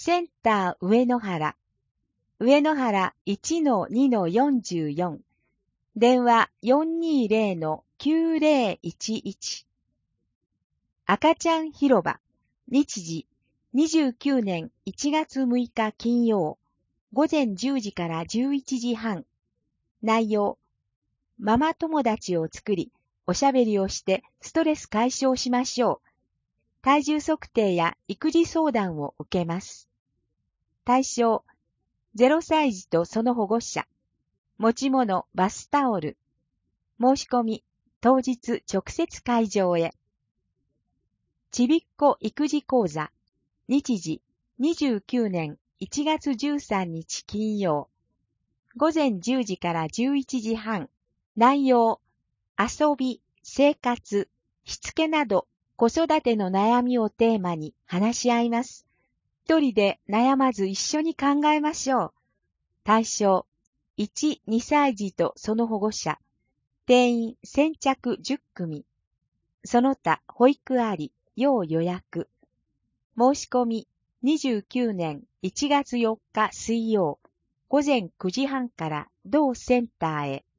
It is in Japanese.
センター上野原。上野原 1-2-44。電話 420-9011。赤ちゃん広場。日時29年1月6日金曜。午前10時から11時半。内容。ママ友達を作り、おしゃべりをしてストレス解消しましょう。体重測定や育児相談を受けます。対象、0歳児とその保護者。持ち物、バスタオル。申し込み、当日直接会場へ。ちびっこ育児講座。日時、29年1月13日金曜。午前10時から11時半。内容、遊び、生活、しつけなど子育ての悩みをテーマに話し合います。一人で悩まず一緒に考えましょう。対象、1、2歳児とその保護者。定員先着10組。その他保育あり、要予約。申し込み、29年1月4日水曜、午前9時半から同センターへ。